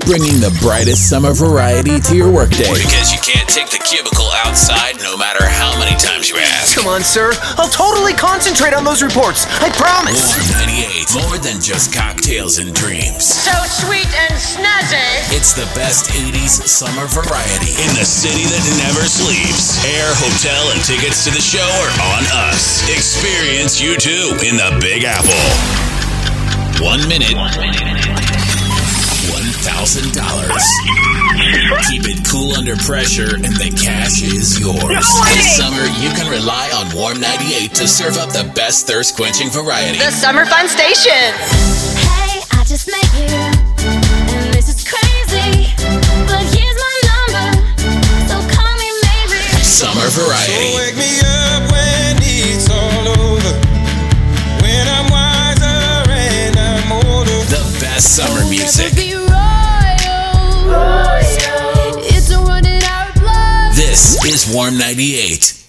bringing the brightest summer variety to your workday. Because you can't take the cubicle outside no matter how many times you ask. Come on, sir. I'll totally concentrate on those reports. I promise. Warm 98, more than just cocktails and dreams. So sweet and snazzy. It's the best 80s summer variety. In the city that never sleeps. Air, hotel, and tickets to the show are on us. Experience U2 in the Big Apple. 1 minute. $1,000. Keep it cool under pressure and the cash is yours. This summer, you can rely on Warm 98 to serve up the best thirst-quenching variety. The Summer Fun Station. Hey, I just met you, and this is crazy, but here's my number, so call me maybe. Summer variety. So wake me up when it's all over, when I'm wiser and I'm older. The best summer music. It's a running out of blood. This is Warm 98.